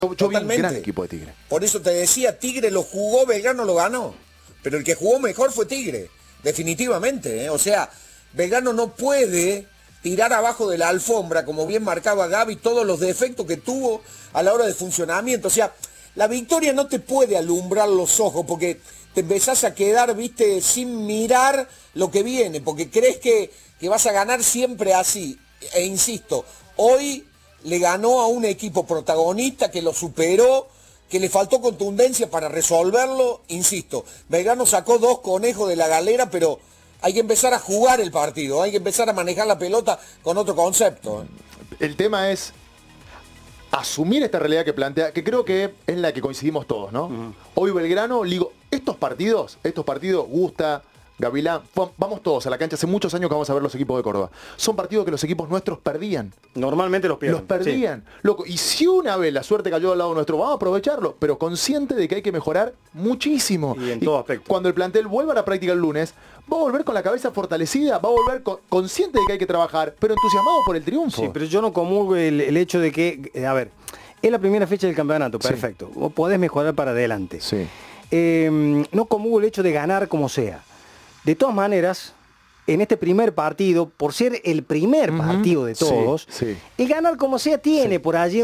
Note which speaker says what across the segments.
Speaker 1: Yo vi un gran equipo de Tigre.
Speaker 2: Por eso te decía, Tigre lo jugó, Belgrano lo ganó. Pero el que jugó mejor fue Tigre, definitivamente. O sea, Belgrano no puede tirar abajo de la alfombra, como bien marcaba Gaby, todos los defectos que tuvo a la hora de funcionamiento. O sea, la victoria no te puede alumbrar los ojos, porque te empezás a quedar, viste, sin mirar lo que viene, porque crees que vas a ganar siempre así. E insisto, hoy le ganó a un equipo protagonista que lo superó, que le faltó contundencia para resolverlo. Insisto, Belgrano sacó 2 conejos de la galera, pero hay que empezar a jugar el partido, hay que empezar a manejar la pelota con otro concepto.
Speaker 1: El tema es asumir esta realidad que plantea, que creo que es la que coincidimos todos, ¿no? Hoy Belgrano, digo, estos partidos, Gusta, Gavilán, vamos todos a la cancha, hace muchos años que vamos a ver los equipos de Córdoba. Son partidos que los equipos nuestros perdían.
Speaker 3: Normalmente los pierden.
Speaker 1: Los perdían. Sí. Loco, y si una vez la suerte cayó al lado nuestro, vamos a aprovecharlo, pero consciente de que hay que mejorar muchísimo.
Speaker 3: Y en todo aspecto.
Speaker 1: Cuando el plantel vuelva a la práctica el lunes, va a volver con la cabeza fortalecida, va a volver consciente de que hay que trabajar, pero entusiasmado por el triunfo.
Speaker 3: Sí, pero yo no comulgo el hecho de que, a ver, es la primera fecha del campeonato, perfecto. Sí. Vos podés mejorar para adelante.
Speaker 1: Sí.
Speaker 3: No comulgo el hecho de ganar como sea. De todas maneras, en este primer partido, por ser el primer partido de todos, el ganar como sea tiene por allí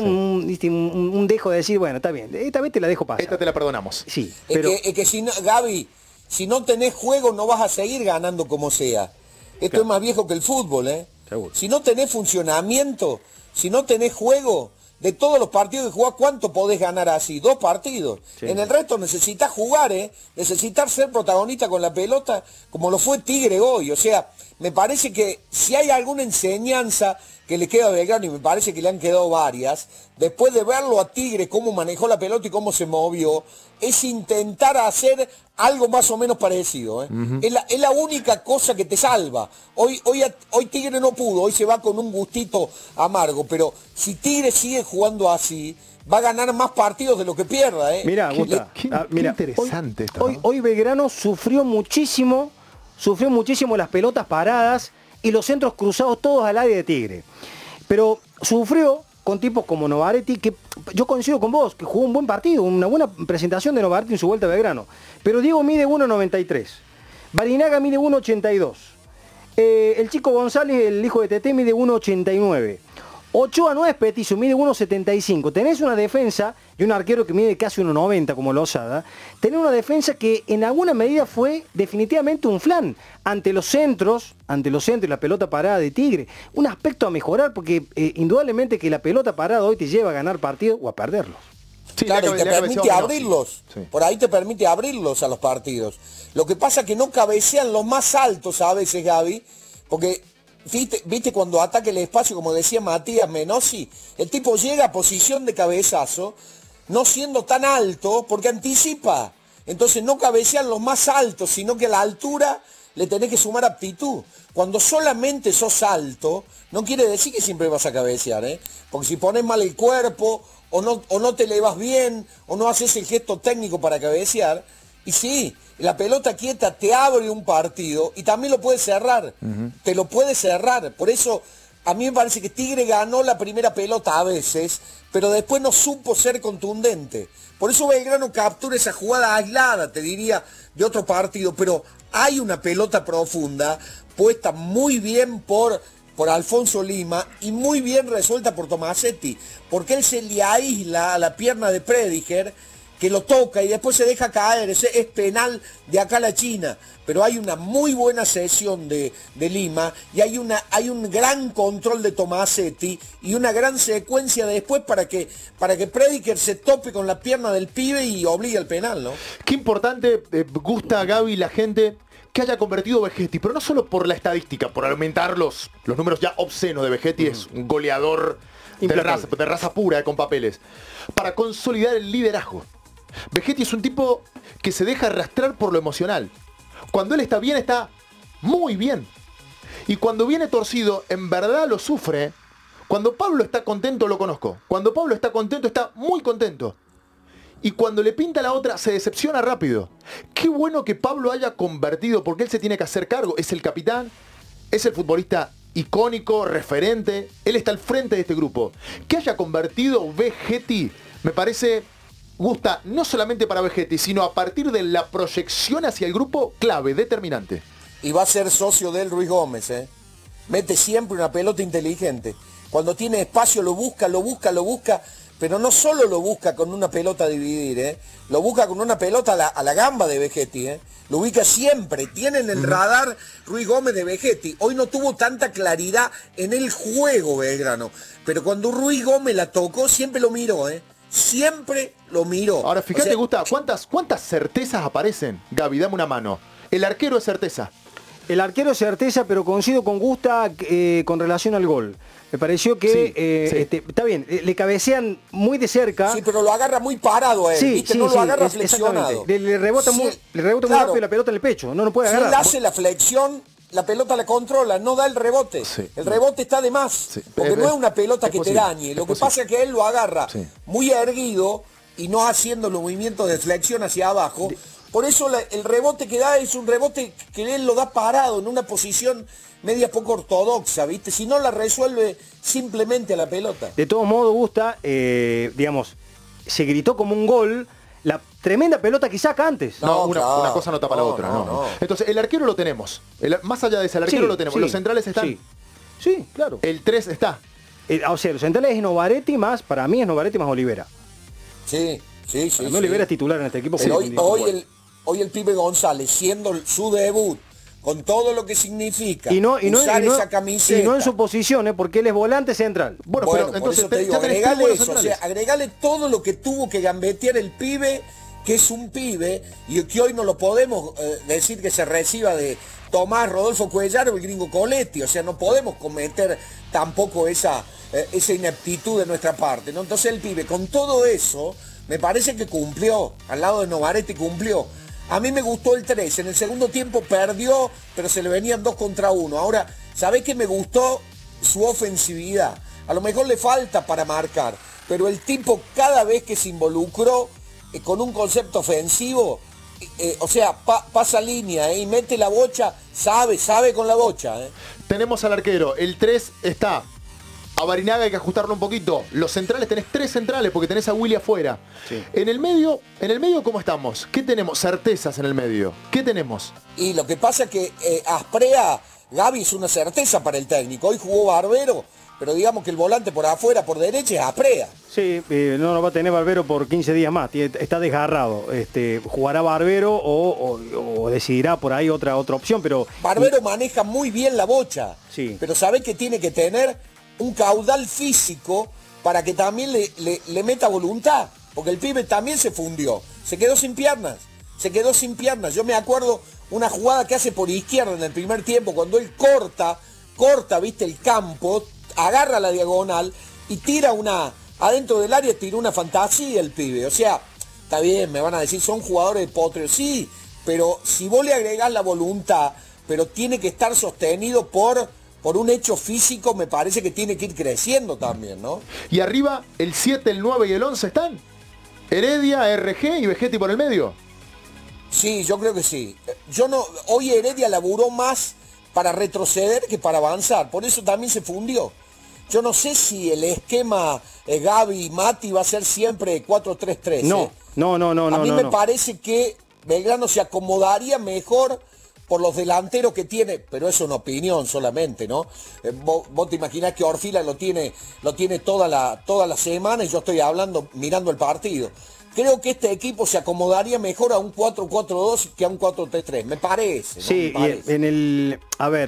Speaker 3: un dejo de decir, bueno, está bien, esta vez te la dejo pasar.
Speaker 1: Esta te la perdonamos.
Speaker 3: Sí,
Speaker 2: pero... Es que si no, Gaby, si no tenés juego no vas a seguir ganando como sea. Esto es más viejo que el fútbol, ¿eh?
Speaker 3: Seguro.
Speaker 2: Si no tenés funcionamiento, si no tenés juego, de todos los partidos que jugás, ¿cuánto podés ganar así? 2 partidos. Sí. En el resto necesitas jugar, necesitas ser protagonista con la pelota, como lo fue Tigre hoy. O sea, me parece que si hay alguna enseñanza que le queda a Belgrano, y me parece que le han quedado varias, después de verlo a Tigre, cómo manejó la pelota y cómo se movió, es intentar hacer algo más o menos parecido. Es la única cosa que te salva. Hoy Tigre no pudo, hoy se va con un gustito amargo, pero si Tigre sigue jugando así, va a ganar más partidos de lo que pierda.
Speaker 3: Mirá, Gusta,
Speaker 1: qué interesante esto, ¿no?
Speaker 3: Hoy Belgrano sufrió muchísimo las pelotas paradas y los centros cruzados todos al área de Tigre. Pero sufrió con tipos como Novaretti, que yo coincido con vos, que jugó un buen partido, una buena presentación de Novaretti en su vuelta a Belgrano. Pero Diego mide 1.93, Barinaga mide 1.82, el Chico González, el hijo de Tete, mide 1.89. Ochoa no es petizo, mide 1.75. Tenés una defensa y un arquero que mide casi 1.90 como Lozada. Tenés una defensa que en alguna medida fue definitivamente un flan ante los centros y la pelota parada de Tigre. Un aspecto a mejorar porque indudablemente que la pelota parada hoy te lleva a ganar partidos o a perderlos.
Speaker 2: Sí, claro, y te permite abrirlos. Sí. Por ahí te permite abrirlos a los partidos. Lo que pasa es que no cabecean los más altos a veces, Gaby, porque... ¿Viste cuando ataca el espacio, como decía Matías Menossi? El tipo llega a posición de cabezazo, no siendo tan alto, porque anticipa. Entonces no cabecean los más altos, sino que a la altura le tenés que sumar aptitud. Cuando solamente sos alto, no quiere decir que siempre vas a cabecear, porque si pones mal el cuerpo, o no te elevas bien, o no haces el gesto técnico para cabecear, y sí, la pelota quieta te abre un partido y también lo puede cerrar. Te lo puede cerrar. Por eso a mí me parece que Tigre ganó la primera pelota a veces, pero después no supo ser contundente. Por eso Belgrano captura esa jugada aislada, te diría, de otro partido. Pero hay una pelota profunda puesta muy bien por Alfonso Lima y muy bien resuelta por Tomasetti, porque él se le aísla a la pierna de Prediger, que lo toca y después se deja caer. Es penal de acá a la China, pero hay una muy buena sesión de Lima y hay un gran control de Tomasetti y una gran secuencia después para que Prediger se tope con la pierna del pibe y obligue al penal, ¿no?
Speaker 1: Qué importante, Gusta, Gaby, la gente que haya convertido Vegetti, pero no solo por la estadística, por aumentar los números ya obscenos de Vegetti, es un goleador de raza pura, con papeles, para consolidar el liderazgo. Vegetti es un tipo que se deja arrastrar por lo emocional. Cuando él está bien, está muy bien. Y cuando viene torcido, en verdad lo sufre. Cuando Pablo está contento, lo conozco. Cuando Pablo está contento, está muy contento. Y cuando le pinta la otra, se decepciona rápido. Qué bueno que Pablo haya convertido, porque él se tiene que hacer cargo. Es el capitán, es el futbolista icónico, referente. Él está al frente de este grupo. Que haya convertido Vegetti me parece, Gusta, no solamente para Vegetti, sino a partir de la proyección hacia el grupo, clave, determinante.
Speaker 2: Y va a ser socio de él Ruiz Gómez, ¿eh? Mete siempre una pelota inteligente. Cuando tiene espacio lo busca, pero no solo lo busca con una pelota a dividir, ¿eh? Lo busca con una pelota a la gamba de Vegetti, ¿eh? Lo ubica siempre. Tiene en el radar Ruiz Gómez de Vegetti. Hoy no tuvo tanta claridad en el juego Belgrano, pero cuando Ruiz Gómez la tocó siempre lo miró, ¿eh? Siempre lo miró.
Speaker 1: Ahora, fíjate, Gusta, ¿cuántas certezas aparecen? Gaby, dame una mano. El arquero es certeza.
Speaker 3: El arquero es certeza, pero coincido con Gusta con relación al gol. Me pareció que está bien, le cabecean muy de cerca.
Speaker 2: Sí, pero lo agarra muy parado él, ¿viste? No lo agarra flexionado.
Speaker 3: Le rebota muy rápido la pelota en el pecho, no puede agarrar.
Speaker 2: Si él hace la flexión, la pelota la controla, no da el rebote. Sí. El rebote está de más, porque no es una pelota que te dañe. Lo que pasa es que él lo agarra muy erguido y no haciendo los movimientos de flexión hacia abajo. Por eso el rebote que da es un rebote que él lo da parado en una posición media poco ortodoxa, ¿viste? Si no la resuelve simplemente a la pelota.
Speaker 3: De todos modos, Gusta, digamos, se gritó como un gol la tremenda pelota que saca antes.
Speaker 1: No, una cosa no tapa la otra. No. Entonces, el arquero lo tenemos. Más allá de ese, el arquero lo tenemos. Los centrales están.
Speaker 3: Sí, claro.
Speaker 1: El 3 está.
Speaker 3: O sea, los centrales es Novaretti más, para mí es Novaretti más Olivera.
Speaker 2: Sí.
Speaker 3: Olivera es titular en este equipo.
Speaker 2: Pero hoy el pibe González, siendo su debut, con todo lo que significa usar esa camiseta.
Speaker 3: Y no en su posición, porque él es volante central.
Speaker 2: Bueno, pero entonces por eso te digo, agregale eso, o sea, agregale todo lo que tuvo que gambetear el pibe, que es un pibe, y que hoy no lo podemos decir que se reciba de Tomás Rodolfo Cuellar o el gringo Coletti, o sea, no podemos cometer tampoco esa ineptitud de nuestra parte, ¿no? Entonces el pibe, con todo eso, me parece que cumplió, al lado de Novaretti cumplió. A mí me gustó el 3, en el segundo tiempo perdió, pero se le venían 2 contra 1. Ahora, ¿sabés qué me gustó? Su ofensividad. A lo mejor le falta para marcar, pero el tipo cada vez que se involucró con un concepto ofensivo, o sea, pasa línea y mete la bocha, sabe con la bocha.
Speaker 1: Tenemos al arquero, el 3 está. A Barinaga hay que ajustarlo un poquito. Los centrales, tenés 3 centrales porque tenés a Willy afuera. Sí. En el medio, ¿cómo estamos? ¿Qué tenemos? Certezas en el medio. ¿Qué tenemos?
Speaker 2: Y lo que pasa es que Asprea, Gaby, es una certeza para el técnico. Hoy jugó Barbero, pero digamos que el volante por afuera, por derecha, es Asprea.
Speaker 3: Sí, no va a tener Barbero por 15 días más. Está desgarrado. Jugará Barbero o decidirá por ahí otra opción, pero...
Speaker 2: Barbero maneja muy bien la bocha.
Speaker 3: Sí.
Speaker 2: Pero sabe que tiene que tener un caudal físico para que también le meta voluntad, porque el pibe también se fundió, se quedó sin piernas. Yo me acuerdo una jugada que hace por izquierda en el primer tiempo, cuando él corta, viste, el campo, agarra la diagonal y tira adentro del área tira una fantasía el pibe. O sea, está bien, me van a decir, son jugadores de potro, sí, pero si vos le agregás la voluntad, pero tiene que estar sostenido por un hecho físico, me parece que tiene que ir creciendo también, ¿no?
Speaker 1: Y arriba, el 7, el 9 y el 11 están. Heredia, RG y Vegetti por el medio.
Speaker 2: Sí, yo creo que sí. Hoy Heredia laburó más para retroceder que para avanzar, por eso también se fundió. Yo no sé si el esquema Gaby y Mati va a ser siempre 4-3-3.
Speaker 3: No.
Speaker 2: A mí me parece que Belgrano se acomodaría mejor por los delanteros que tiene, pero es una opinión solamente, ¿no? Vos te imaginás que Orfila lo tiene toda la semana y yo estoy mirando el partido. Creo que este equipo se acomodaría mejor a un 4-4-2 que a un 4-3-3, me parece. ¿no?
Speaker 3: Sí,
Speaker 2: me parece.
Speaker 3: Y en el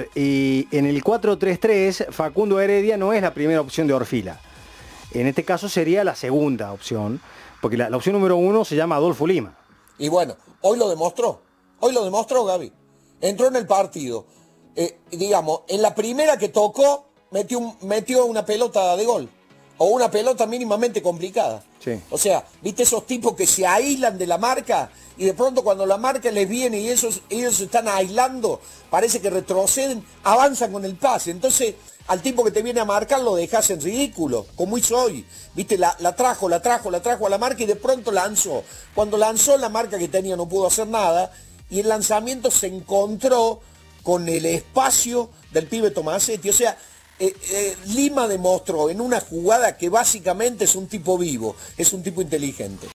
Speaker 3: 4-3-3 Facundo Heredia no es la primera opción de Orfila. En este caso sería la segunda opción, porque la opción número 1 se llama Adolfo Lima.
Speaker 2: Y bueno, hoy lo demostró Gaby. Entró en el partido, digamos, en la primera que tocó, metió una pelota de gol, o una pelota mínimamente complicada.
Speaker 3: Sí.
Speaker 2: O sea, viste esos tipos que se aíslan de la marca, y de pronto cuando la marca les viene y ellos se están aislando, parece que retroceden, avanzan con el pase. Entonces, al tipo que te viene a marcar lo dejas en ridículo, como hizo hoy. Viste, la trajo a la marca y de pronto lanzó. Cuando lanzó, la marca que tenía no pudo hacer nada, y el lanzamiento se encontró con el espacio del pibe Tomasetti. O sea, Lima demostró en una jugada que básicamente es un tipo vivo, es un tipo inteligente.